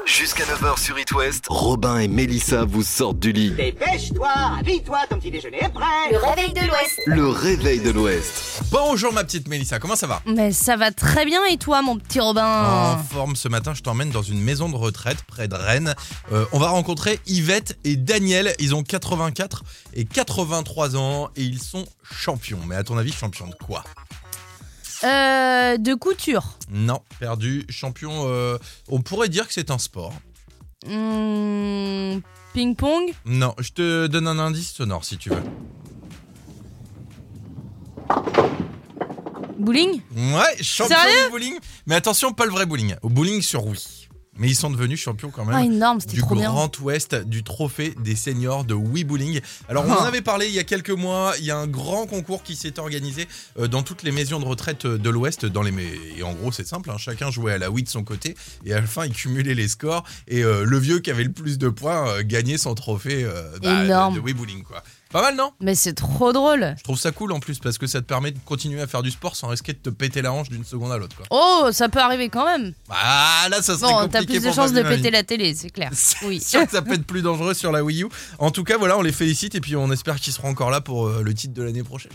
Jusqu'à 9h sur It West, Robin et Mélissa vous sortent du lit. Dépêche-toi, habille-toi, ton petit déjeuner est prêt. Le réveil de l'Ouest. Le réveil de l'Ouest. Bonjour ma petite Mélissa, comment ça va? Mais ça va très bien et toi mon petit Robin? En forme ce matin, je t'emmène dans une maison de retraite près de Rennes. On va rencontrer Yvette et Daniel, ils ont 84 et 83 ans et ils sont champions. Mais à ton avis, champions de quoi? De couture. Non, perdu. Champion, on pourrait dire que c'est un sport. Ping-pong. Non, je te donne un indice sonore si tu veux. Bowling. Ouais, champion Sérieux du bowling. Mais attention, pas le vrai bowling. Au bowling sur oui. Mais ils sont devenus champions quand même. Ah énorme, c'était du trop bien. Grand Ouest, du trophée des seniors de Wii Bowling. Alors on en avait parlé il y a quelques mois, il y a un grand concours qui s'est organisé dans toutes les maisons de retraite de l'Ouest. Et en gros c'est simple, hein, chacun jouait à la Wii de son côté et à la fin il cumulait les scores et le vieux qui avait le plus de points gagnait son trophée de Wii Bowling quoi. Pas mal non? Mais c'est trop drôle. Je trouve ça cool en plus parce que ça te permet de continuer à faire du sport sans risquer de te péter la hanche d'une seconde à l'autre quoi. Oh, ça peut arriver quand même. Ah là ça serait Bon, compliqué. t'as plus de pour chances de Fabien, péter la télé, c'est clair. Oui. C'est sûr que ça peut être plus dangereux sur la Wii U. En tout cas, voilà, on les félicite et puis on espère qu'ils seront encore là pour le titre de l'année prochaine.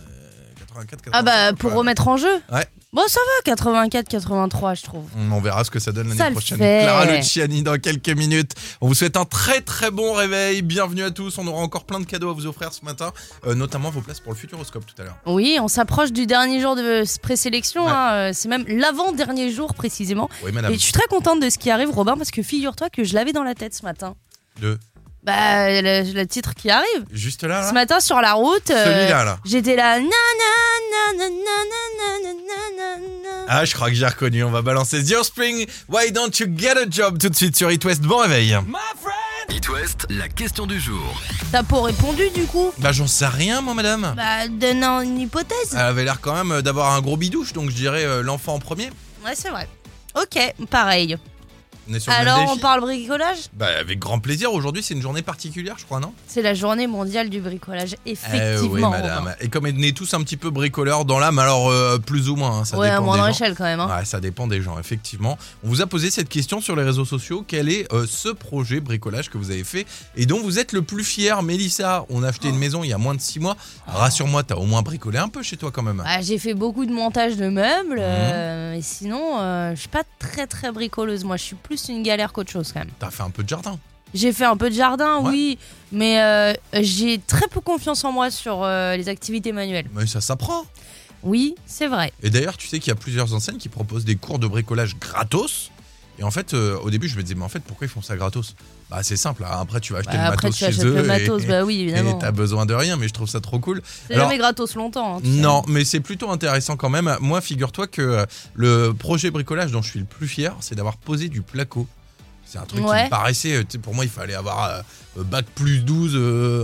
84, 85, Ah bah pour remettre en jeu. Ouais. Bon ça va, 84, 83 je trouve. On verra ce que ça donne Ça l'année le prochaine. fait. Clara Luciani dans quelques minutes. On vous souhaite un très très bon réveil. Bienvenue à tous. On aura encore plein de cadeaux à vous offrir ce matin, notamment vos places pour le Futuroscope tout à l'heure. Oui, on s'approche du dernier jour de présélection. Ouais. Hein. C'est même l'avant-dernier jour précisément. Oui, madame. Et je suis très contente de ce qui arrive, Robin, parce que figure-toi que je l'avais dans la tête ce matin. De Bah, le titre qui arrive. juste là, là. Ce matin sur la route, Celui-là, là. j'étais là. Na, na, na, na, na, na, na, na, na. Ah, je crois que j'ai reconnu. On va balancer The Offspring. Why don't you get a job tout de suite sur It West. Bon réveil. It West, la question du jour. T'as pas répondu du coup? Bah, j'en sais rien, moi, madame. Bah, donne une hypothèse. Elle avait l'air quand même d'avoir un gros bidouche, donc je dirais l'enfant en premier. Ouais, c'est vrai. Ok, pareil. On est sur le même Alors, on défi. parle bricolage? Bah, avec grand plaisir. Aujourd'hui, c'est une journée particulière, je crois, non? C'est la journée mondiale du bricolage, effectivement. Oui, madame. Robin. Et comme on est tous un petit peu bricoleurs dans l'âme, alors plus ou moins, hein, ça Ouais, à dépend moindre des gens. échelle quand même. Hein. Ouais, ça dépend des gens, effectivement. On vous a posé cette question sur les réseaux sociaux. Quel est ce projet bricolage que vous avez fait et dont vous êtes le plus fier? Mélissa, on a acheté une maison il y a moins de 6 mois. Rassure-moi, t'as au moins bricolé un peu chez toi quand même. Bah, j'ai fait beaucoup de montage de meubles, mais sinon, je suis pas très très bricoleuse. Moi, je suis plus une galère qu'autre chose quand même. T'as fait un peu de jardin. J'ai fait un peu de jardin, Ouais. oui, mais j'ai très peu confiance en moi sur les activités manuelles. Mais ça s'apprend. Oui, c'est vrai. Et d'ailleurs, tu sais qu'il y a plusieurs enseignes qui proposent des cours de bricolage gratos. Et en fait, au début, je me disais, mais en fait, pourquoi ils font ça gratos? Bah, c'est simple. Hein. Après, tu vas acheter Bah, le après, matos tu chez achètes eux. le matos, et, bah oui, évidemment. et t'as besoin de rien, mais je trouve ça trop cool. C'est Alors, jamais gratos longtemps. Hein, tu sais. non, mais c'est plutôt intéressant quand même. Moi, figure-toi que le projet bricolage dont je suis le plus fier, c'est d'avoir posé du placo. C'est un truc qui Ouais. me paraissait, tu sais, pour moi, il fallait avoir bac plus 12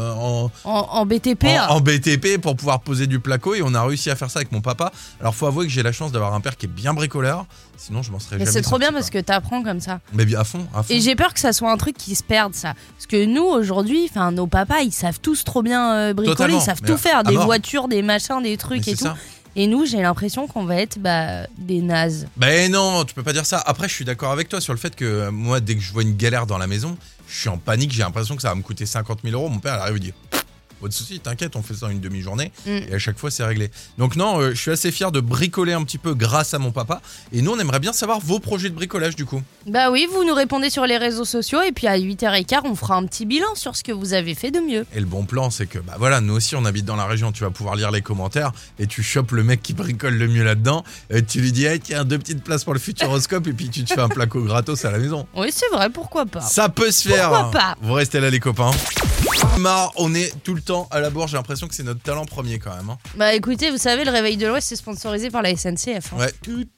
En BTP. en BTP pour pouvoir poser du placo et on a réussi à faire ça avec mon papa. Alors, faut avouer que j'ai la chance d'avoir un père qui est bien bricoleur, sinon je m'en serais Mais jamais c'est trop sorti, bien quoi. parce que t'apprends comme ça. Mais bien à fond, à fond. Et j'ai peur que ça soit un truc qui se perde, ça. Parce que nous, aujourd'hui, nos papas, ils savent tous trop bien bricoler, Totalement. ils savent Mais tout faire, à des mort. voitures, des machins, des Mais trucs c'est et tout. ça. Et nous, j'ai l'impression qu'on va être des nazes. Ben non, tu peux pas dire ça. Après, je suis d'accord avec toi sur le fait que moi, dès que je vois une galère dans la maison, je suis en panique. J'ai l'impression que ça va me coûter 50 000 euros. Mon père, il arrive et dit, pas de soucis, t'inquiète, on fait ça en une demi-journée. Et à chaque fois, c'est réglé. Donc non, je suis assez fier de bricoler un petit peu grâce à mon papa. Et nous, on aimerait bien savoir vos projets de bricolage du coup. Bah oui, vous nous répondez sur les réseaux sociaux et puis à 8h15, on fera un petit bilan sur ce que vous avez fait de mieux. Et le bon plan, c'est que bah voilà, nous aussi, on habite dans la région. Tu vas pouvoir lire les commentaires et tu chopes le mec qui bricole le mieux là-dedans. Et tu lui dis, hey, tiens, 2 petites places pour le Futuroscope et puis tu te fais un placo gratos à la maison. Oui, c'est vrai, pourquoi pas. Ça peut se faire. Pourquoi pas. Vous restez là les copains. Marre, on est tout le temps à la bourre, j'ai l'impression que c'est notre talent premier quand même. Hein. Bah écoutez, vous savez, le Réveil de l'Ouest, c'est sponsorisé par la SNCF. Hein. Ouais.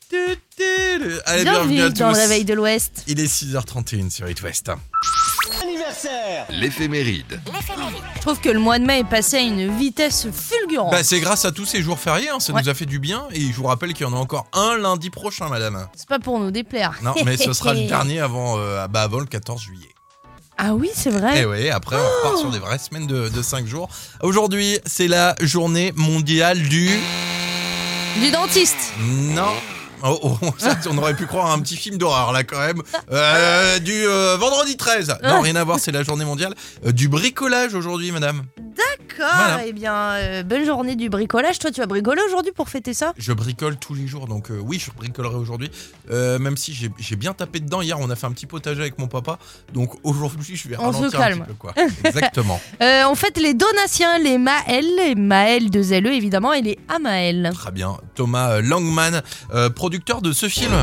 Allez, bienvenue à tous. dans le Réveil de l'Ouest. Il est 6h31 sur It West. Anniversaire. L'éphéméride. Je trouve que le mois de mai est passé à une vitesse fulgurante. Bah c'est grâce à tous ces jours fériés, hein, ça Ouais. nous a fait du bien. Et je vous rappelle qu'il y en a encore un lundi prochain, madame. C'est pas pour nous déplaire. Non, mais ce sera le dernier avant le 14 juillet. Ah oui, c'est vrai. Et oui, après on repart sur des vraies semaines de 5 jours. Aujourd'hui, c'est la journée mondiale du... Du dentiste. Non. On aurait pu croire à un petit film d'horreur là quand même. Du vendredi 13. Non, rien à voir, c'est la journée mondiale du bricolage aujourd'hui, madame. D'accord, Voilà. eh bien, bonne journée du bricolage. Toi, tu vas bricoler aujourd'hui pour fêter ça? Je bricole tous les jours, donc oui, je bricolerai aujourd'hui. Même si j'ai bien tapé dedans. Hier, on a fait un petit potager avec mon papa. Donc aujourd'hui, je vais On se ralentir calme. un petit peu, quoi. Exactement. On fête les Donatiens, les Maël de ZLE évidemment, et les Amaël. Très bien. Thomas Langman, producteur de ce film.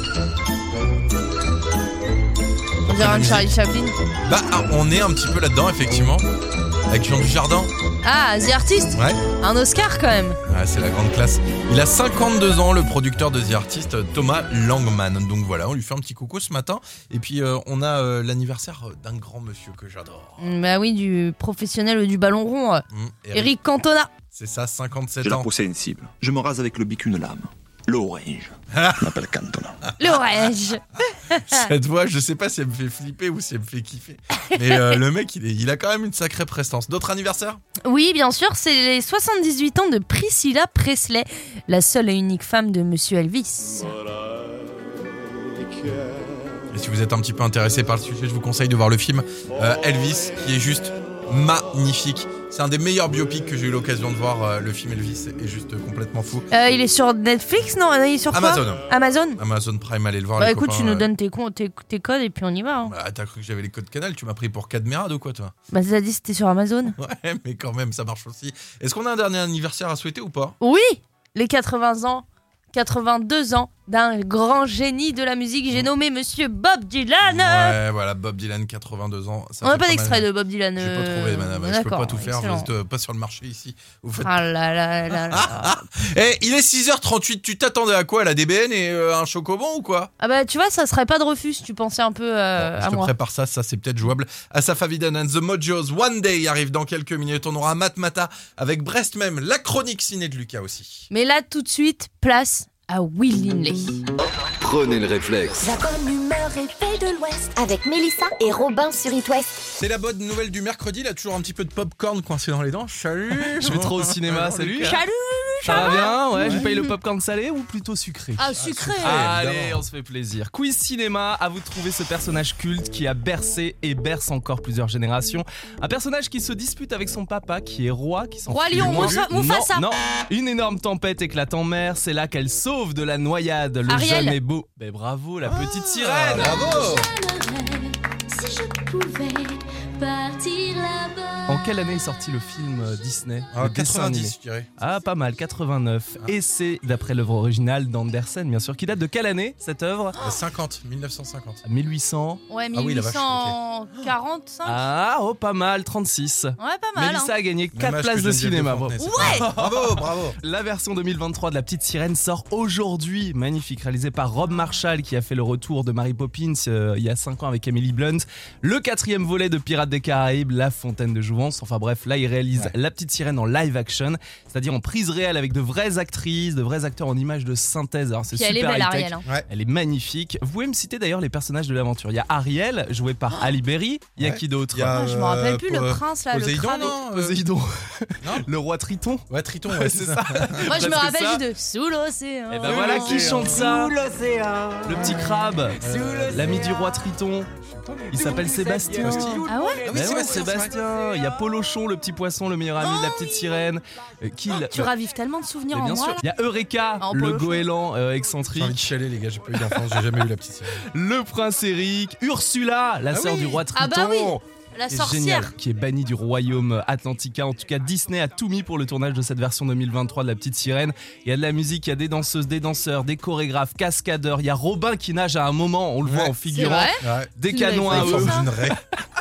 On dirait un Charlie Chaplin. Bah, on est un petit peu là-dedans, effectivement. Avec Jean Dujardin. Ah, The Artist. Ouais. Un Oscar quand même. Ouais, c'est la grande classe. Il a 52 ans, le producteur de The Artist, Thomas Langman. Donc voilà, on lui fait un petit coucou ce matin. Et puis on a l'anniversaire d'un grand monsieur que j'adore. Bah oui, du professionnel du ballon rond, Eric Cantona. C'est ça, 57 J'ai la ans. peau sensible. Je me rase avec le bic une lame. L'orange. Je m'appelle Cantona. L'orage. Cette voix, je sais pas si elle me fait flipper ou si elle me fait kiffer. Mais le mec, il a quand même une sacrée prestance. D'autres anniversaires ? Oui, bien sûr, c'est les 78 ans de Priscilla Presley, la seule et unique femme de Monsieur Elvis. Et si vous êtes un petit peu intéressé par le sujet, je vous conseille de voir le film Elvis, qui est juste magnifique. C'est un des meilleurs biopics que j'ai eu l'occasion de voir. Le film Elvis est juste complètement fou. Il est sur Netflix, non? Il est sur quoi? Amazon. Amazon. Amazon Prime, allez le voir. Bah les écoute, copains, tu nous donnes tes codes et puis on y va. Hein. Bah, t'as cru que j'avais les codes Canal, tu m'as pris pour Cadmerade ou quoi, toi? Bah t'as dit c'était sur Amazon. Ouais, mais quand même, ça marche aussi. Est-ce qu'on a un dernier anniversaire à souhaiter ou pas? Oui, les 82 ans d'un grand génie de la musique, j'ai nommé Monsieur Bob Dylan. Ouais, voilà, Bob Dylan, 82 ans. Ça On n'a fait pas mal. d'extrait de Bob Dylan. J'ai pas trouvé, madame. Je peux D'accord, pas tout faire, excellent. vous êtes pas sur le marché ici. Vous faites... Ah là là là là. Eh, il est 6h38, tu t'attendais à quoi? La DBN et un chocobon ou quoi? Ah bah tu vois, ça serait pas de refus si tu pensais un peu Bon, à je te moi. prépare ça c'est peut-être jouable. Asaf Avidan and the Mojos, One Day arrive dans quelques minutes. On aura Matmata avec Brest même, la chronique ciné de Lucas aussi. Mais là tout de suite, place à Will Linley. Prenez le réflexe. La bonne humeur est faite de l'Ouest avec Mélissa et Robin sur It West. C'est la bonne nouvelle du mercredi, là toujours un petit peu de popcorn coincé dans les dents. Salut. Je vais trop au cinéma, salut. Salut. Ça va bien? Ouais, je paye le popcorn salé ou plutôt sucré? Ah sucré. Allez, évidemment. on se fait plaisir. Quiz cinéma, à vous de trouver ce personnage culte qui a bercé et berce encore plusieurs générations. Un personnage qui se dispute avec son papa, qui est roi, qui s'en Roi fout Lion, loin. Mufasa. Non, une énorme tempête éclate en mer. C'est là qu'elle sauve de la noyade le Ariel. jeune et beau. Ben bravo, la petite sirène. Bravo. Si je pouvais partir là-bas. En quelle année est sorti le film Disney? Ah, le dessin animé 90, je dirais. Ah, pas mal, 89. Et c'est d'après l'œuvre originale d'Andersen, bien sûr, qui date de quelle année, cette œuvre? 1950. 1800. Ouais, Ah oui, la vache, 1845. Ah, oh, pas mal, 36. Ouais, pas mal. Mélissa a gagné Même 4 âge places que de Geneviève cinéma. de Fontenay, Bravo. c'est pas mal. Bravo. La version 2023 de La Petite Sirène sort aujourd'hui. Magnifique, réalisée par Rob Marshall, qui a fait le retour de Mary Poppins il y a 5 ans avec Emily Blunt. Le 4e volet de Pirates des Caraïbes, La Fontaine de Jouvence. Enfin bref, là, il réalise La Petite Sirène en live action, c'est-à-dire en prise réelle avec de vraies actrices, de vrais acteurs en images de synthèse. Alors c'est Puis super elle est belle, high-tech. Ariel. Hein. Elle est magnifique. Vous pouvez me citer d'ailleurs les personnages de l'aventure. Il y a Ariel, joué par Halle Berry. Il y a Ouais. qui d'autre? Il y a, Ah, je me rappelle plus, le prince là, le Poséidon, crabe. non Poséidon. Non. Le roi Triton. Ouais, Triton, ouais, c'est ça. Moi je me Parce que rappelle ça- juste de Sous l'océan. Et ben voilà qui chante ça. Le petit crabe, l'ami du roi Triton. Il s'appelle Sébastien. Ah ouais. Ah oui, Ben ouais, c'est vrai. Sébastien. Il y a Polochon, le petit poisson, le meilleur ami de la petite sirène. Tu ravives tellement de souvenirs Mais en bien moi. sûr. Il y a Eureka, En le Polochon. goéland J'ai envie de excentrique. chialer, les gars, j'ai pas eu d'enfance, j'ai jamais eu la petite sirène. Le prince Eric, Ursula, la sœur oui. du roi Ah Triton. bah oui. La Qui est sorcière. génial, qui est bannie du royaume Atlantica. En tout cas, Disney a tout mis pour le tournage de cette version 2023 de La Petite Sirène. Il y a de la musique, il y a des danseuses, des danseurs, des chorégraphes, cascadeurs. Il y a Robin qui nage à un moment, on le voit Ouais. en C'est figurant. vrai. Ouais. Des Tu l'as canons fait à pour eux. Forme ça d'une raie.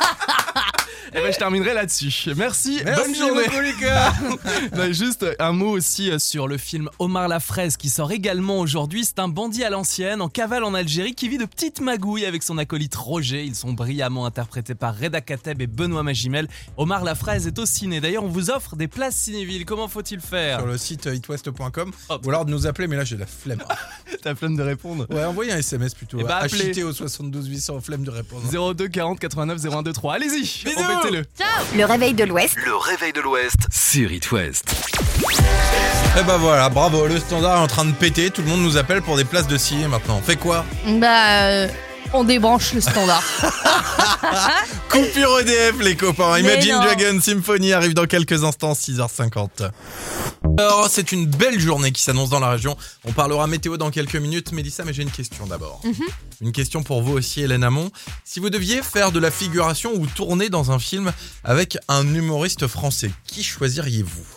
Et ben je terminerai là-dessus. Merci, bonne Merci journée. beaucoup, Lucas. Non, juste un mot aussi sur le film Omar la Fraise qui sort également aujourd'hui. C'est un bandit à l'ancienne en cavale en Algérie qui vit de petites magouilles avec son acolyte Roger. Ils sont brillamment interprétés par Reda Kateb et Benoît Magimel. Omar la Fraise est au ciné. D'ailleurs, on vous offre des places cinévilles. Comment faut-il faire? Sur le site itwest.com Hop. ou alors de nous appeler, mais là j'ai la flemme. T'as flemme de répondre? Ouais, envoyez un SMS plutôt. Eh bah, appelez. HIT au 72 800, flemme de répondre. 02 40 89 01 23. Allez-y. Bisous. On fait Testez-le. Ciao. Le réveil de l'Ouest. Le réveil de l'Ouest sur It West. Et bah voilà, bravo, le standard est en train de péter, tout le monde nous appelle pour des places de ciné maintenant. On fait quoi? On débranche le standard. Coupure EDF les copains, Mais Imagine non. Dragon Symphony arrive dans quelques instants, 6h50. Alors c'est une belle journée qui s'annonce dans la région, on parlera météo dans quelques minutes. Mélissa, mais j'ai une question d'abord. Une question pour vous aussi Hélène Hamon. Si vous deviez faire de la figuration ou tourner dans un film avec un humoriste français, qui choisiriez-vous?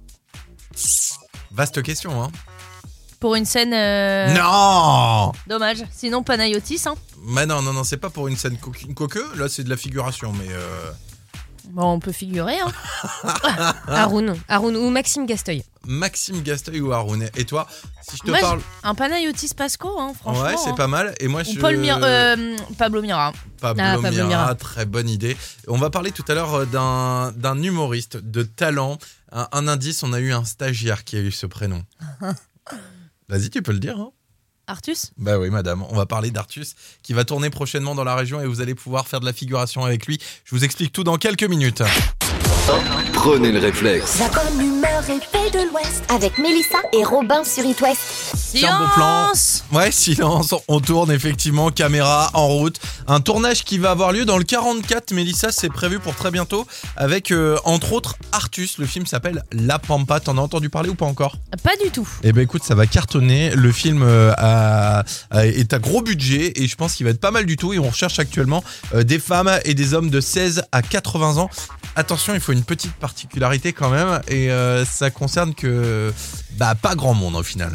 Vaste question, hein. Pour une scène... Non. Dommage. Sinon, Panayotis, hein. Mais non, c'est pas pour une scène coqueux, là c'est de la figuration, mais... Bon, on peut figurer, hein. Haroun ou Maxime Gasteuil. Maxime Gasteuil ou Haroun. Et toi, si je te Moi, parle... un Panayotis Pasco, hein, franchement. Ouais, c'est hein. pas mal. Et moi, Ou Pablo Mira. Pablo Pablo Mira, Mira. très bonne idée. On va parler tout à l'heure d'un humoriste de talent. Un indice, on a eu un stagiaire qui a eu ce prénom. Vas-y, tu peux le dire, hein. Artus. Bah oui, madame. On va parler d'Artus qui va tourner prochainement dans la région et vous allez pouvoir faire de la figuration avec lui. Je vous explique tout dans quelques minutes. Prenez le réflexe. La bonne humeur réveil de l'Ouest. Avec Mélissa et Robin sur It West. Tiens, bon plan. Ouais, silence, on tourne effectivement, caméra en route. Un tournage qui va avoir lieu dans le 44, Mélissa, c'est prévu pour très bientôt, avec entre autres Artus. Le film s'appelle La Pampa, t'en as entendu parler ou pas encore? Pas du tout. Eh ben écoute, ça va cartonner, le film est à gros budget et je pense qu'il va être pas mal du tout et on recherche actuellement des femmes et des hommes de 16 à 80 ans. Attention, il faut une petite particularité quand même et ça concerne que pas grand monde au final.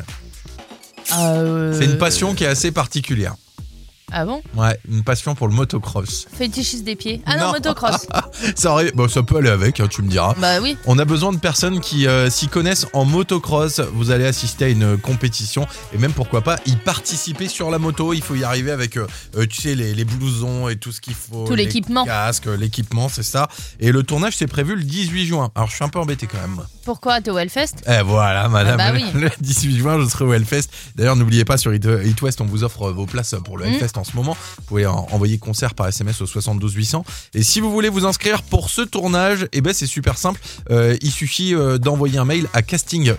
C'est une passion qui est assez particulière. Ah bon? Ouais, une passion pour le motocross. Fétichiste des pieds. Ah non, motocross. Ça peut aller avec, hein, tu me diras. Bah oui. On a besoin de personnes qui s'y connaissent en motocross. Vous allez assister à une compétition et même pourquoi pas y participer sur la moto. Il faut y arriver avec, tu sais, les blousons et tout ce qu'il faut. Tout l'équipement. Les casques, l'équipement, c'est ça. Et le tournage c'est prévu le 18 juin. Alors je suis un peu embêté quand même. Pourquoi? T'es au Hellfest? Eh voilà, madame. Ah bah oui. Le 18 juin, je serai au Hellfest. D'ailleurs, n'oubliez pas sur It West, on vous offre vos places pour le Hellfest en ce moment. Vous pouvez envoyer concert par SMS au 72 800. Et si vous voulez vous inscrire pour ce tournage, c'est super simple. Il suffit d'envoyer un mail à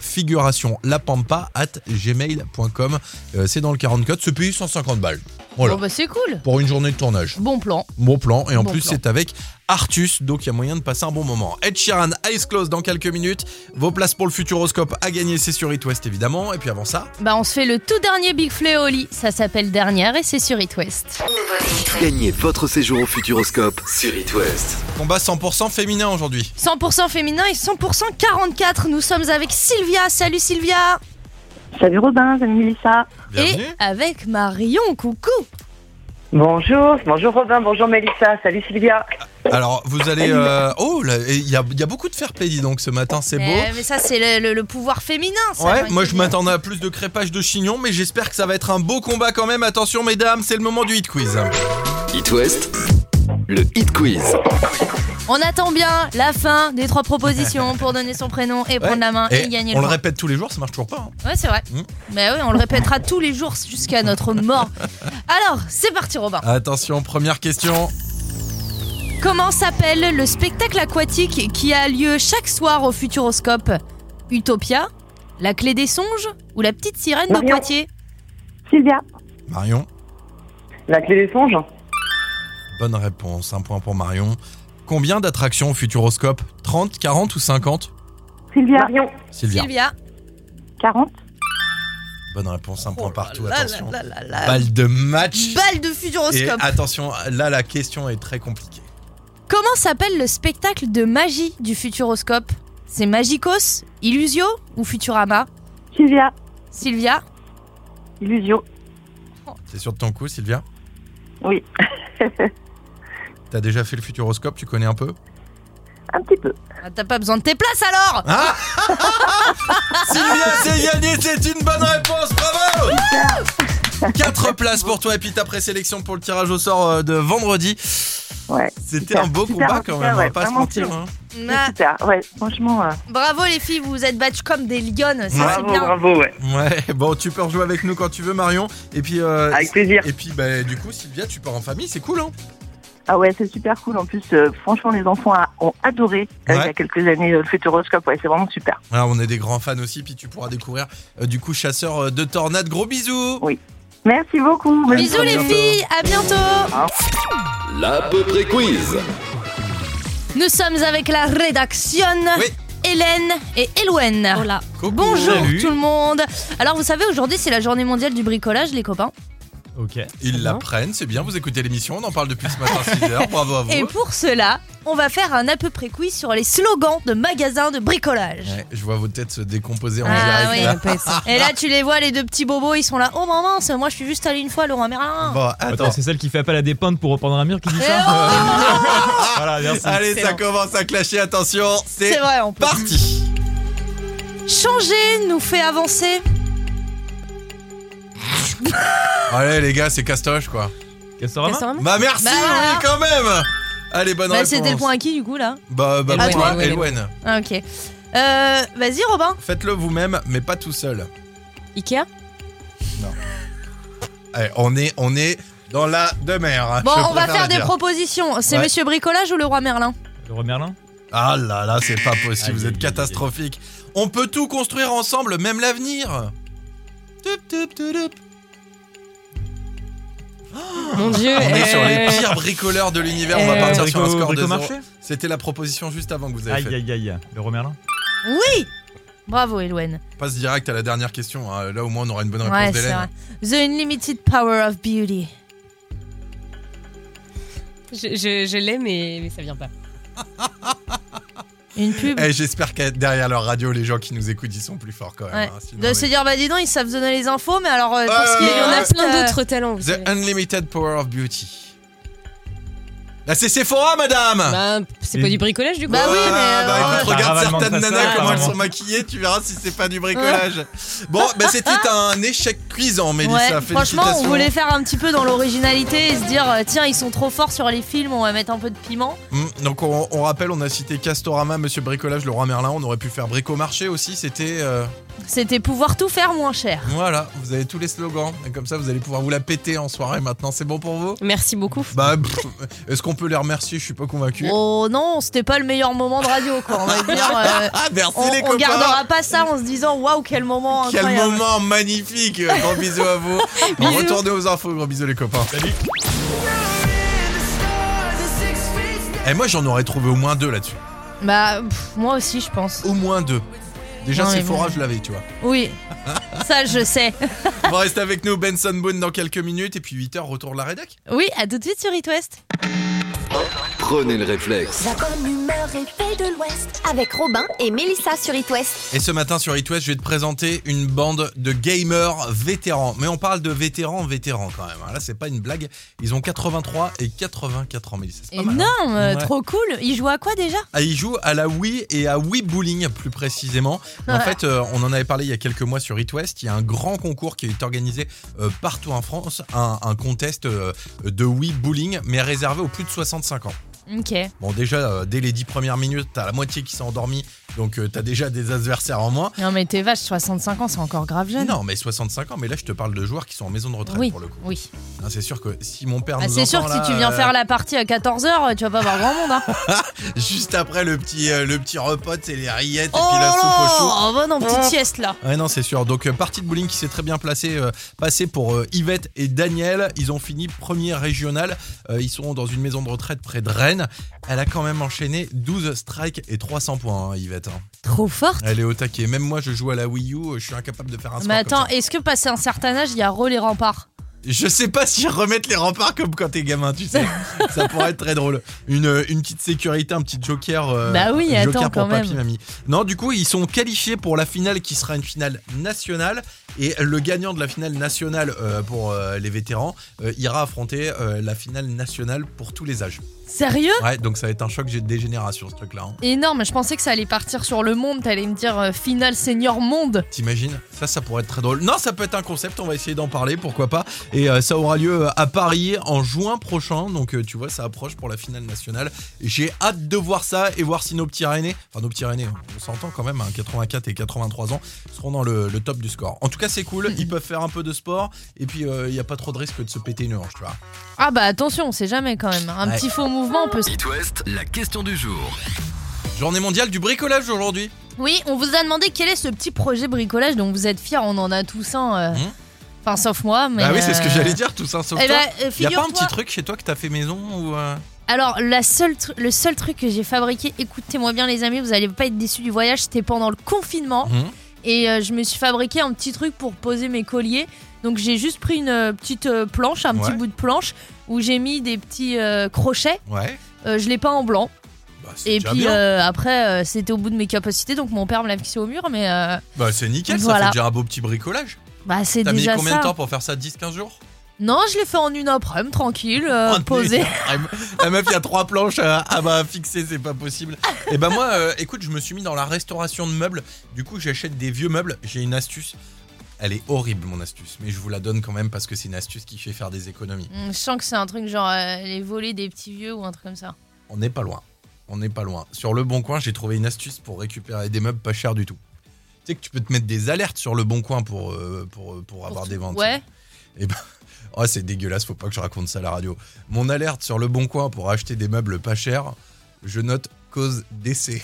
castingfigurationlapampa@gmail.com. C'est dans le 44. Ce pays 150 balles. Voilà. Bon c'est cool. Pour une journée de tournage. Bon plan. Bon plan. Et en Bon plus, plan. c'est avec Artus, donc il y a moyen de passer un bon moment. Ed Sheeran, Eyes Closed dans quelques minutes. Vos places pour le Futuroscope à gagner, c'est sur It West évidemment. Et puis avant ça, On se fait le tout dernier Big Flea au lit. Ça s'appelle Dernière et c'est sur It West. Gagnez votre séjour au Futuroscope sur It West. combat 100% féminin aujourd'hui. 100% féminin et 100% 44. Nous sommes avec Sylvia. Salut Sylvia. Salut Robin, salut Mélissa. Bienvenue. Et avec Marion. Coucou. Bonjour Robin, bonjour Mélissa, salut Sylvia. Alors vous allez... il y a beaucoup de fair play dis donc ce matin, c'est beau. Mais ça c'est le pouvoir féminin. Ça, Ouais, j'ai moi envie je de dire. m'attendais à plus de crépage de chignon, mais j'espère que ça va être un beau combat quand même. Attention mesdames, c'est le moment du hit quiz. It West, le hit quiz. On attend bien la fin des 3 propositions pour donner son prénom et prendre la main et gagner on le le point. répète tous les jours, ça marche toujours pas. Hein. Ouais, c'est vrai. Mais oui, on le répétera tous les jours jusqu'à notre mort. Alors, c'est parti Robin. Attention, première question. Comment s'appelle le spectacle aquatique qui a lieu chaque soir au Futuroscope? Utopia, La Clé des Songes ou La Petite Sirène de Marion. Poitiers? Sylvia, Marion, la clé des songes. bonne réponse, un point pour Marion. Combien d'attractions au Futuroscope? 30, 40 ou 50? Sylvia. Marion, Sylvia. 40. Bonne réponse, un point partout, là attention. là là là. Balle de match. Balle de Et Futuroscope. attention, là la question est très compliquée. Comment s'appelle le spectacle de magie du Futuroscope? C'est Magicos, Illusio ou Futurama? Sylvia, Sylvia? Illusio. C'est sûr de ton coup, Sylvia? Oui, T'as déjà fait le Futuroscope, tu connais un peu? un petit peu. Ah, t'as pas besoin de tes places alors. Ah Sylvia, c'est gagné, c'est une bonne réponse, bravo 4 places pour toi et puis ta présélection pour le tirage au sort de vendredi. Ouais. C'était Super, un beau super, combat quand super, même, on va ouais, pas se vraiment mentir. cool. Hein. Ah, Super, ouais, franchement. bravo les filles, vous vous êtes battues comme des lionnes, ça c'est Bravo, bien. bravo, ouais. Ouais, bon, tu peux rejouer avec nous quand tu veux, Marion. Et puis, Avec plaisir. et puis du coup, Sylvia, tu pars en famille, c'est cool, hein? Ah ouais, c'est super cool. En plus, franchement, les enfants ont adoré il y a quelques années le Futuroscope. Ouais, c'est vraiment super. Ah, on est des grands fans aussi, puis tu pourras découvrir du coup Chasseur de tornades. Gros bisous. Oui. Merci beaucoup. Bisous les filles, à bientôt. L'à peu près quiz. Nous sommes avec la rédaction. Oui. Hélène et Elouen. Voilà. Bonjour Salut. tout le monde. Alors vous savez, aujourd'hui c'est la journée mondiale du bricolage, les copains. Ok. Ils l'apprennent, c'est bien, vous écoutez l'émission, on en parle depuis ce matin 6h, bravo à vous. Et pour cela, on va faire un à peu près quiz sur les slogans de magasins de bricolage. Ouais, je vois vos têtes se décomposer en Ah direct. oui. Là. Et là tu les vois, les deux petits bobos, ils sont là. Oh maman, moi je suis juste allé une fois à Leroy Merlin. Bon, attends. c'est celle qui fait appel à des peintres pour reprendre un mur qui dit Eh ça oh Voilà, merci. Allez, C'est ça bon. commence à clasher, attention, C'est vrai, on peut. parti. Changer nous fait avancer. Allez les gars, c'est Castoche quoi. Castorama Castorama Bah merci, Bah, voilà. oui quand même. Allez, bonne réponse. C'était le point à qui du coup là? Bah Ah, pour toi, Elouen. Elouen. Ah, ok. Vas-y Robin. Faites-le vous-même, mais pas tout seul. Ikea. Allez, on est dans la demeure. Bon, je on va préfère faire le des dire. propositions. C'est Ouais. Monsieur Bricolage ou le Roi Merlin? Le roi Merlin Ah là là, c'est pas possible, Aïe, vous aïe, êtes aïe, catastrophique. On peut tout construire ensemble, même l'avenir. Tup, tup, tup, tup. Mon Dieu. On est sur les pires bricoleurs de l'univers, on va partir sur un score de 0. Bricomarché C'était la proposition juste avant que vous avez Aïe fait. aïe aïe. Le roi Merlin Oui. Bravo Elouen. Passe direct à la dernière question, hein. Là au moins on aura une bonne Ouais, réponse c'est d'Hélène. vrai. The Unlimited Power of Beauty. Je l'ai, mais ça vient pas. Une pub. Eh, j'espère que derrière leur radio, les gens qui nous écoutent, ils sont plus forts quand même. Ouais. hein, sinon, De se dire, bah dis donc, ils savent donner les infos, mais alors pour ce qui est Il y en a reste, plein d'autres talents, vous The savez. Unlimited Power of Beauty. Là, c'est Sephora, madame. Bah, c'est pas du bricolage du coup. Bah oui, mais bah, écoute, t'as regarde ravalement certaines de façade, nanas comment elles apparemment. sont maquillées, tu verras si c'est pas du bricolage. Bon, bah c'était un échec cuisant, Mélissa. ouais, Félicitations. franchement, on voulait faire un petit peu dans l'originalité et se dire, tiens, ils sont trop forts sur les films, on va mettre un peu de piment. Donc on rappelle, on a cité Castorama, Monsieur Bricolage, le Roi Merlin. On aurait pu faire Bricomarché aussi. C'était C'était pouvoir tout faire moins cher. voilà, vous avez tous les slogans et comme ça vous allez pouvoir vous la péter en soirée. Maintenant, c'est bon pour vous? Merci beaucoup. Bah, est-ce qu'on peut les remercier? Je suis pas convaincu. Oh non, c'était pas le meilleur moment de radio, quoi. On va dire. Ah, merci les On copains. gardera pas ça en se disant, waouh, quel moment Quel incroyable. moment magnifique. Gros bisous à vous. On Bisous. retourne aux infos. Gros bisous les copains. Salut. Et moi j'en aurais trouvé au moins 2 là-dessus. Bah, moi aussi, je pense. Au moins 2. Déjà Non, mais Sephora bon. je l'avais, tu vois. Oui, ça, je sais. Bon, reste avec nous Benson Boone dans quelques minutes et puis 8h retour de la rédac. Oui, à tout de suite sur It West. Prenez le réflexe. La bonne humeur est faite de l'Ouest. Avec Robin et Mélissa sur It West. Et ce matin sur It West, je vais te présenter une bande de gamers vétérans. Mais on parle de vétérans quand même. Là, c'est pas une blague. Ils ont 83 et 84 ans, Mélissa. C'est pas mal, hein. Énorme, Ouais. trop cool. Ils jouent à quoi déjà? Ah, ils jouent à la Wii et à Wii Bowling plus précisément. En Ouais. fait, on en avait parlé il y a quelques mois sur It West. Il y a un grand concours qui est organisé partout en France, un contest de Wii Bowling, mais réservé aux plus de 65 ans. Ok. Bon, déjà, dès les 10 premières minutes, t'as la moitié qui s'est endormie, donc t'as déjà des adversaires en moins. Non mais t'es vache, 65 ans, c'est encore grave jeune. Non, mais 65 ans, mais là je te parle de joueurs qui sont en maison de retraite Oui, pour le coup. oui. Hein, c'est sûr que si mon père Ah, nous c'est sûr entend, que si là, tu viens faire la partie à 14h, tu vas pas voir grand monde. Hein. juste après le petit repas, c'est les rillettes Oh et puis la soupe au chou. oh bah non, petite sieste là. Ouais, non, c'est sûr. Donc, partie de bowling qui s'est très bien passée pour Yvette et Daniel. Ils ont fini premier régional. Ils sont dans une maison de retraite près de Rennes. Elle a quand même enchaîné 12 strikes et 300 points, hein, Yvette. Hein. Trop forte. Elle est au taquet. Même moi, je joue à la Wii U, je suis incapable de faire un score Mais comme attends, ça. est-ce que passé un certain âge, il y a les remparts? Je sais pas si remettre les remparts comme quand t'es gamin, tu sais. Ça pourrait être très drôle. Une petite sécurité, un petit joker. Bah oui, joker attends, pour quand papy, même. mamie. Non, du coup, ils sont qualifiés pour la finale qui sera une finale nationale. Et le gagnant de la finale nationale pour les vétérans ira affronter la finale nationale pour tous les âges. Sérieux? Ouais, donc ça va être un choc des générations, ce truc-là. Hein. Énorme, je pensais que ça allait partir sur le monde, t'allais me dire finale senior monde. T'imagines? Ça pourrait être très drôle. Non, ça peut être un concept, on va essayer d'en parler, pourquoi pas. Et ça aura lieu à Paris en juin prochain. Donc tu vois, ça approche pour la finale nationale. Et j'ai hâte de voir ça et voir si nos petits Rennais, on s'entend quand même, hein, 84 et 83 ans, seront dans le top du score. En tout cas, cas, c'est cool. Ils peuvent faire un peu de sport. Et puis, il n'y a pas trop de risque de se péter une hanche, tu vois. Ah bah attention, on sait jamais quand même. Un petit faux mouvement, on peut se... It West, la question du jour. Journée mondiale du bricolage aujourd'hui. Oui, on vous a demandé quel est ce petit projet bricolage dont vous êtes fiers. On en a tous un. Enfin, sauf moi. Mais Ah oui, c'est ce que j'allais dire, tout ça, sauf eh toi. ben, Il y a pas un petit truc chez toi que t'as fait maison ou Alors, le seul truc que j'ai fabriqué, écoutez-moi bien les amis, vous allez pas être déçus du voyage, c'était pendant le confinement. Et je me suis fabriqué un petit truc pour poser mes colliers. Donc j'ai juste pris une petite planche, un petit bout de planche, où j'ai mis des petits crochets. Ouais. Je l'ai peint en blanc. Bah, c'est Et déjà puis bien. après, c'était au bout de mes capacités, donc mon père me l'a fixé au mur, mais Bah c'est nickel, ça voilà. fait déjà un beau petit bricolage. bah c'est T'as mis déjà combien ça. de temps pour faire ça? 10-15 jours? Non, je l'ai fait en une après-midi, tranquille, posé. La meuf, il y a 3 planches à fixer, c'est pas possible. Et bah moi, écoute, je me suis mis dans la restauration de meubles. Du coup, j'achète des vieux meubles. J'ai une astuce. Elle est horrible, mon astuce, mais je vous la donne quand même parce que c'est une astuce qui fait faire des économies. Je sens que c'est un truc genre les volets des petits vieux ou un truc comme ça. On n'est pas loin. On n'est pas loin. Sur Le Bon Coin, j'ai trouvé une astuce pour récupérer des meubles pas chers du tout. Tu sais que tu peux te mettre des alertes sur Le Bon Coin pour avoir des ventes. Ouais. Et ben, oh, c'est dégueulasse, faut pas que je raconte ça à la radio. Mon alerte sur Le Bon Coin pour acheter des meubles pas chers, je note cause décès.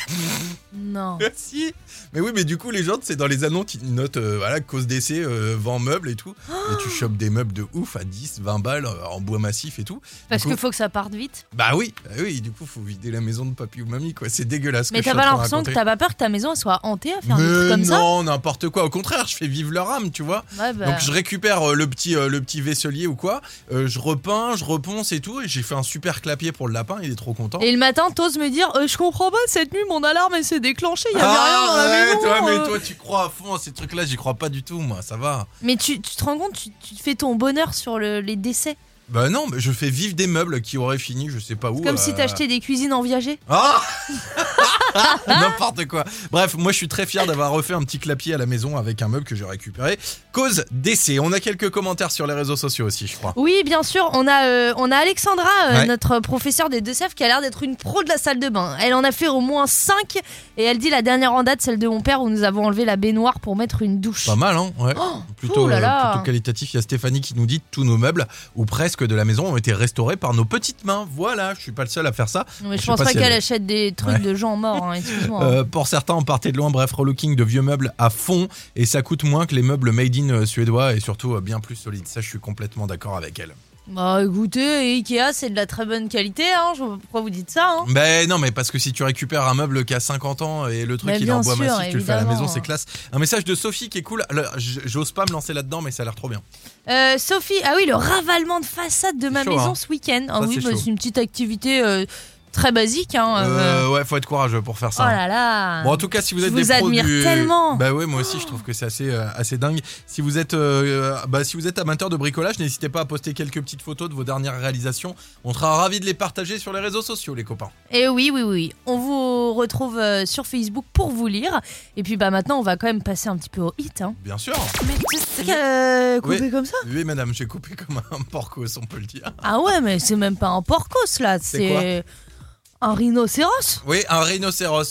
Non. Si. Mais oui, mais du coup, les gens, c'est dans les annonces, ils notent voilà, cause décès, vend meubles et tout. Et tu chopes des meubles de ouf à 10, 20 balles en bois massif et tout. Parce Du coup, qu'il faut que ça parte vite. Bah oui, du coup, faut vider la maison de papy ou mamie, quoi. C'est dégueulasse. Mais que je t'as suis pas en train de l'impression que raconter. t'as pas peur que ta maison elle soit hantée à faire des Mais trucs comme ça? non, n'importe quoi. Au contraire, je fais vivre leur âme, tu vois. Ouais, bah. Donc je récupère le petit vaisselier ou quoi. Je repeins, je reponce et tout. Et j'ai fait un super clapier pour le lapin. Il est trop content. Et le matin, t'oses me dire je comprends pas, cette nuit mon alarme elle s'est déclenchée, il y avait rien dans la maison. Mais toi tu crois à fond à ces trucs-là, j'y crois pas du tout, moi. Ça va. Mais tu te rends compte, tu fais ton bonheur sur les décès. Bah non, mais je fais vivre des meubles qui auraient fini, je sais pas où. Comme si t'achetais des cuisines en viager. Ah n'importe quoi. Bref, moi je suis très fier d'avoir refait un petit clapier à la maison avec un meuble que j'ai récupéré. Cause décès. On a quelques commentaires sur les réseaux sociaux aussi, je crois. Oui, bien sûr, on a Alexandra, Ouais. notre professeure des Deux-Sèvres, qui a l'air d'être une pro de la salle de bain. Elle en a fait au moins 5 et elle dit la dernière en date, celle de mon père, où nous avons enlevé la baignoire pour mettre une douche. Pas mal, hein. Ouais. oh là là. Plutôt qualitatif. Il y a Stéphanie qui nous dit tous nos meubles, ou presque, de la maison ont été restaurés par nos petites mains. Voilà, je suis pas le seul à faire ça. Mais je sais pense pas si qu'elle elle- achète des trucs Ouais. de gens morts, hein, excuse-moi. Pour certains, on partait de loin. Bref, relooking de vieux meubles à fond et ça coûte moins que les meubles made in suédois et surtout bien plus solides. Ça, je suis complètement d'accord avec elle. Bah écoutez, Ikea c'est de la très bonne qualité, hein, je vois pas pourquoi vous dites ça. Hein. Ben non, mais parce que si tu récupères un meuble qui a 50 ans et le truc Mais il est en bien bois sûr, massif, tu le fais à la évidemment. maison, c'est classe. Un message de Sophie qui est cool. Alors, j'ose pas me lancer là-dedans, mais ça a l'air trop bien. Sophie, ah oui, le ravalement de façade de ma chaud, maison hein. ce week-end. Ah Ça, oui, c'est bah, chaud. c'est une petite activité très basique. Hein, Ouais, faut être courageux pour faire Oh ça. là là. Bon, en tout cas, si vous Je êtes vous des pros admire tellement. Bah ouais, moi aussi, je trouve que c'est assez dingue. Si vous êtes amateur de bricolage, n'hésitez pas à poster quelques petites photos de vos dernières réalisations. On sera ravis de les partager sur les réseaux sociaux, les copains. Et oui. On vous retrouve sur Facebook pour vous lire. Et puis bah maintenant, on va quand même passer un petit peu au hit. Hein. Bien sûr. Mais tu sais coupé Oui. comme ça? Oui, madame, j'ai coupé comme un porcos, on peut le dire. Ah ouais, mais c'est même pas un porcos là, c'est un rhinocéros. Oui, un rhinocéros.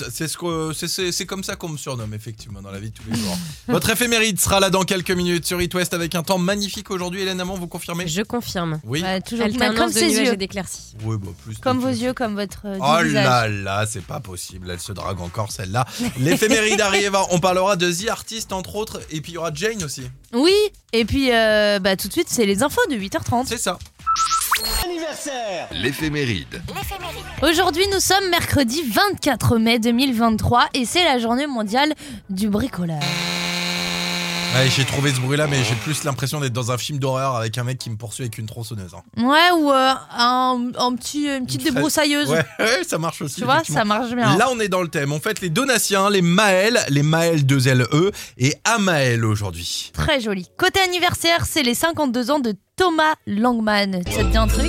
C'est comme ça qu'on me surnomme, effectivement, dans la vie de tous les jours. Votre éphéméride sera là dans quelques minutes sur It West avec un temps magnifique aujourd'hui. Hélène Amand, vous confirmez? Je confirme. Oui. Ouais, toujours Alternance comme de ses nuages yeux. et d'éclaircies. Oui, bah, plus. Comme vos yeux, comme votre Oh visage. là là, c'est pas possible, elle se drague encore celle-là. L'éphéméride arrive, on parlera de The Artist entre autres, et puis il y aura Jane aussi. Oui, et puis bah, tout de suite, c'est les infos de 8h30. C'est ça. Anniversaire. L'éphéméride. Aujourd'hui, nous sommes mercredi 24 mai 2023 et c'est la journée mondiale du bricolage. Ouais, j'ai trouvé ce bruit-là, mais j'ai plus l'impression d'être dans un film d'horreur avec un mec qui me poursuit avec une tronçonneuse. Hein. Ouais, ou une petite débroussailleuse. Ouais, ça marche aussi. Tu vois, effectivement. ça marche bien. Là, on est dans le thème. On fête les Donatiens, les Maël 2LE et Amaël aujourd'hui. Très joli. Côté anniversaire, c'est les 52 ans de Thomas Langman. Ça te dit un truc?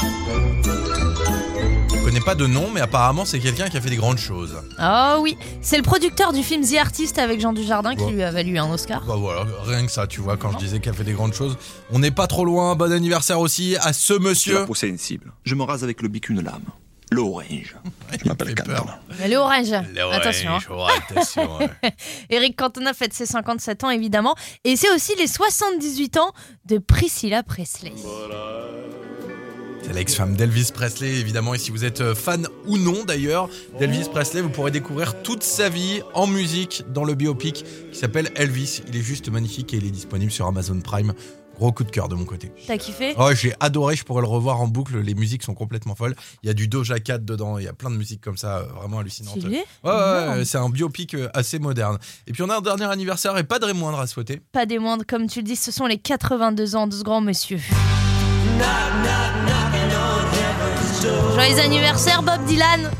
Je connais pas de nom, mais apparemment, c'est quelqu'un qui a fait des grandes choses. Oh oui, c'est le producteur du film The Artist avec Jean Dujardin qui Ouais. lui a valu un Oscar. Bah voilà, rien que ça, tu vois, quand je disais qu'elle fait des grandes choses. On n'est pas trop loin. Bon anniversaire aussi à ce La monsieur. peau sensible. Je me rase avec le bicune lame. l'Orange. Je m'appelle Canton. Le orange. Attention. Attention. Eric Cantona fête ses 57 ans, évidemment. Et c'est aussi les 78 ans de Priscilla Presley. C'est l'ex-femme d'Elvis Presley, évidemment. Et si vous êtes fan ou non, d'ailleurs, d'Elvis Presley, vous pourrez découvrir toute sa vie en musique dans le biopic qui s'appelle Elvis. Il est juste magnifique et il est disponible sur Amazon Prime. Gros coup de cœur de mon côté. T'as kiffé ? Oh, j'ai adoré, je pourrais le revoir en boucle. Les musiques sont complètement folles. Il y a du Doja Cat dedans, il y a plein de musiques comme ça, vraiment hallucinantes. Ouais, c'est un biopic assez moderne. Et puis on a un dernier anniversaire et pas des moindres à souhaiter. Pas des moindres, comme tu le dis, ce sont les 82 ans de ce grand monsieur. Joyeux anniversaire, Bob Dylan!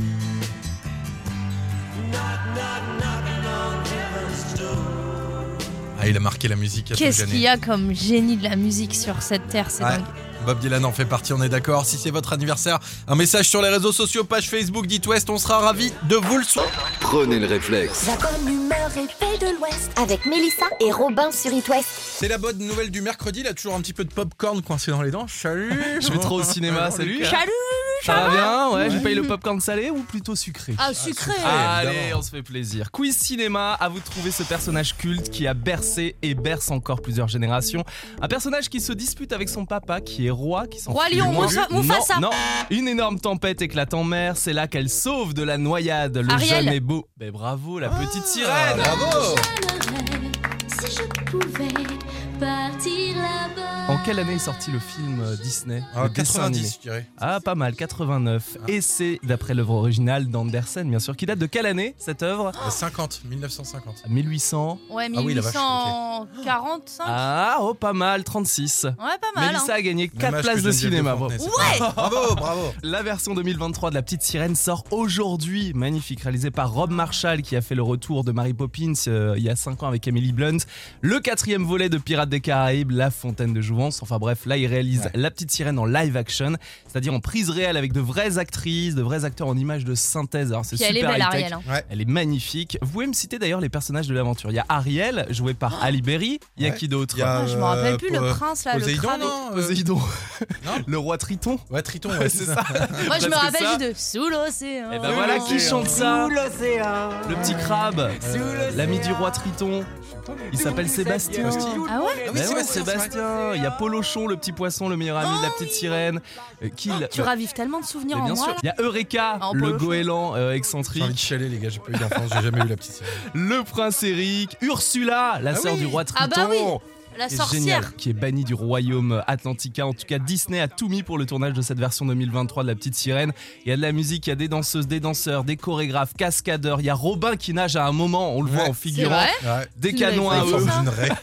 Ah, il a marqué la musique à Qu'est-ce qu'il y a comme génie de la musique sur cette terre, c'est dingue. Bob Dylan en fait partie, on est d'accord. Si c'est votre anniversaire, un message sur les réseaux sociaux, page Facebook d'It West, on sera ravis de vous le souhaiter. Prenez le réflexe. La bonne humeur et paix de l'Ouest avec Mélissa et Robin sur It West. C'est la bonne nouvelle du mercredi, il a toujours un petit peu de popcorn coincé dans les dents. Salut. Je vais trop au cinéma, salut. Salut. Ça va bien, ouais, je paye le popcorn salé ou plutôt sucré? Ah, sucré. Allez, on se fait plaisir. Quiz cinéma, à vous de trouver ce personnage culte qui a bercé et berce encore plusieurs générations. Un personnage qui se dispute avec son papa, qui est roi, qui s'en Roi fout Lion, loin. Mufasa. Non, une énorme tempête écoulte en mer, c'est là qu'elle sauve de la noyade le Ariel. jeune et beau. Ben bravo, la petite sirène. Bravo. Si je pouvais partir là-bas. En quelle année est sorti le film Disney? Ah, Le dessin animé 90, je dirais. Ah, pas mal, 89. Et c'est d'après l'œuvre originale d'Andersen, bien sûr, qui date de quelle année, cette œuvre? 1950. 1800. Ouais, Ah oui, la vache, 1845. Ah, oh, pas mal, 36. Ouais, pas mal. Mélissa a gagné 4 Même âge places que de Geneviève cinéma. Fontenay, Bravo. c'est pas mal. Bravo. La version 2023 de La Petite Sirène sort aujourd'hui, magnifique, réalisée par Rob Marshall qui a fait le retour de Mary Poppins il y a 5 ans avec Emily Blunt. Le 4e volet de Pirates des Caraïbes, La Fontaine de Jouvence. Enfin bref, là il réalise La Petite Sirène en live action, c'est-à-dire en prise réelle avec de vraies actrices, de vrais acteurs en images de synthèse. Alors c'est Puis super elle est belle, high-tech. Ariel. Ouais. Elle est magnifique. Vous pouvez me citer d'ailleurs les personnages de l'aventure. Il y a Ariel, joué par Ali Berry. Il y a Ouais. qui d'autre? Il y a, Ah, je me rappelle plus, le prince là, le Poséidon, crabe. non Poséidon. Non. Le roi Triton. Ouais, Triton, ouais, c'est ça. Moi, je me Parce que rappelle ça- juste de Sous l'océan. Et ben voilà qui chante ça. Le petit crabe, l'ami du roi Triton. Il s'appelle Sébastien. Ah ouais? Ben ouais, Sébastien. Il y a Polochon, le petit poisson, le meilleur ami de la petite sirène. Tu ravives tellement de souvenirs Mais en bien moi. sûr. Il y a Eureka, En le Polochon. goéland J'ai envie de excentrique. chialer, les gars, j'ai pas eu d'enfance, j'ai jamais eu la petite sirène. Le prince Eric, Ursula, la sœur oui. du roi Triton. Ah bah oui, la Qui est sorcière. génial, qui est bannie du royaume Atlantica. En tout cas, Disney a tout mis pour le tournage de cette version 2023 de La Petite Sirène. Il y a de la musique, il y a des danseuses, des danseurs, des chorégraphes, cascadeurs. Il y a Robin qui nage à un moment, on le voit Ouais. en C'est figurant. vrai? Ouais. Des Tu canons à l'avais eux. fait ça Une raie.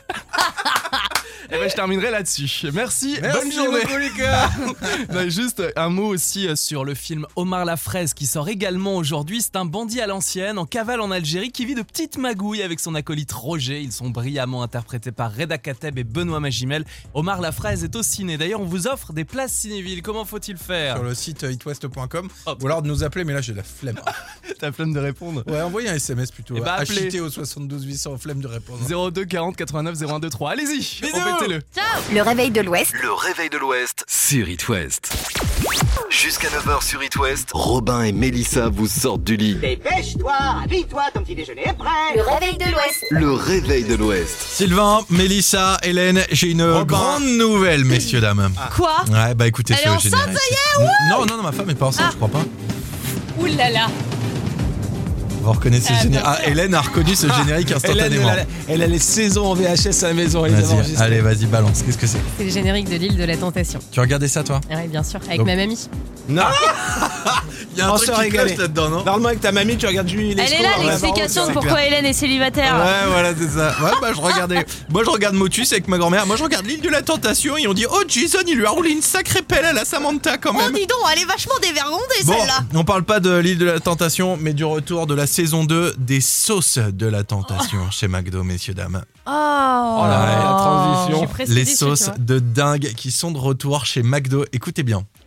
Et ben je terminerai là-dessus. Merci, bonne Merci journée. beaucoup, les gars. Non, juste un mot aussi sur le film Omar la fraise qui sort également aujourd'hui. C'est un bandit à l'ancienne en cavale en Algérie qui vit de petites magouilles avec son acolyte Roger. Ils sont brillamment interprétés par Reda Kateb et Benoît Magimel. Omar la fraise est au ciné. D'ailleurs, on vous offre des places cinévilles. Comment faut-il faire? Sur le site itwest.com Hop. ou alors de nous appeler, mais là j'ai la flemme. T'as flemme de répondre? Ouais, envoyez un SMS plutôt. Eh bah, appelez. HIT au 72 800, flemme de répondre. 02 40 89 0123. Allez-y, rebêtez-le. Le réveil de l'Ouest. Le réveil de l'Ouest sur It West. Jusqu'à 9h sur It West, Robin et Mélissa vous sortent du lit. Dépêche-toi, habille-toi, ton petit déjeuner est prêt. Le réveil de l'Ouest. Le réveil de l'Ouest. Sylvain, Mélissa, Hélène, j'ai une grande nouvelle, messieurs, dames. Quoi? Ouais, bah écoutez Elle ce est enceinte, générique. ça y est, Non, ma femme est pas enceinte, je crois pas. Ouh là là. Vous reconnaissez ce générique. Ah, Hélène a reconnu ce générique instantanément. Elle a les saisons en VHS à la maison. Elle les a Vas-y, enregistrées. allez, vas-y, balance. Qu'est-ce que c'est? C'est le générique de l'île de la Tentation. Tu regardais ça, toi? Oui, bien sûr, avec Donc- ma mamie. Non, Il y a un On truc se qui régalait. cloche là-dedans, non? normalement avec ta mamie, tu regardes Julie Lescaut. Elle est là, en l'explication de avance. pourquoi Hélène est célibataire. Ouais, voilà, c'est ça. Ouais, bah je regardais. Moi, je regarde Motus avec ma grand-mère. Moi, je regarde l'île de la Tentation et on dit oh, Jason, il lui a roulé une sacrée pelle à la Samantha quand Oh, même. dis donc, elle est vachement dévergondée Bon, celle-là. on parle pas de l'île de la Tentation, mais du retour de la saison 2 des sauces de la Tentation chez McDo, messieurs, dames. Oh, Oh là là, la Je transition. suis presque Les déçue, sauces tu vois. de dingue qui sont de retour chez McDo. Écoutez bien.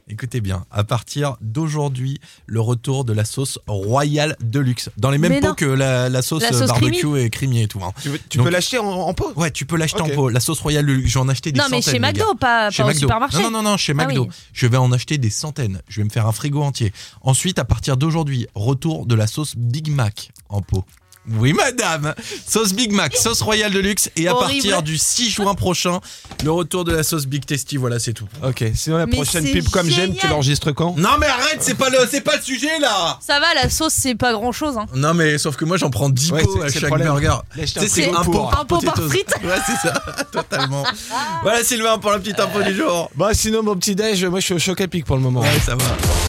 Écoutez bien, à partir d'aujourd'hui, le retour de la sauce Royal Deluxe. Dans les mêmes Mais pots non. que la sauce La sauce barbecue et crémier et tout. Hein. Tu Donc- peux l'acheter en pot? Ouais, tu peux l'acheter Ok. en pot. La sauce Royal Deluxe, je vais en acheter des Non, centaines. mais chez les McDo, gars. pas Chez au McDo. supermarché. Non, chez Ah McDo. oui. Je vais en acheter des centaines. Je vais me faire un frigo entier. Ensuite, à partir d'aujourd'hui, retour de la sauce Big Mac en pot. Oui, madame. Sauce Big Mac, sauce Royal Deluxe. Et à Horrible. partir du 6 juin prochain, le retour de la sauce Big Tasty. Voilà, c'est tout. Ok, sinon la Mais prochaine c'est pub comme j'aime, tu génial. l'enregistres quand? Non, mais arrête, c'est pas le sujet là. Ça va, la sauce, c'est pas grand chose. Hein. Non, mais sauf que moi, j'en prends 10 Ouais, pots c'est à le chaque problème. burger. Lâche Tu sais, c'est un pot Un pot par potatoes. frite. Ouais, c'est ça, totalement. Voilà, Sylvain, pour la petite info du jour. Bah sinon mon petit déj, moi je suis au Choc à Pic pour le moment. Ouais, ça va.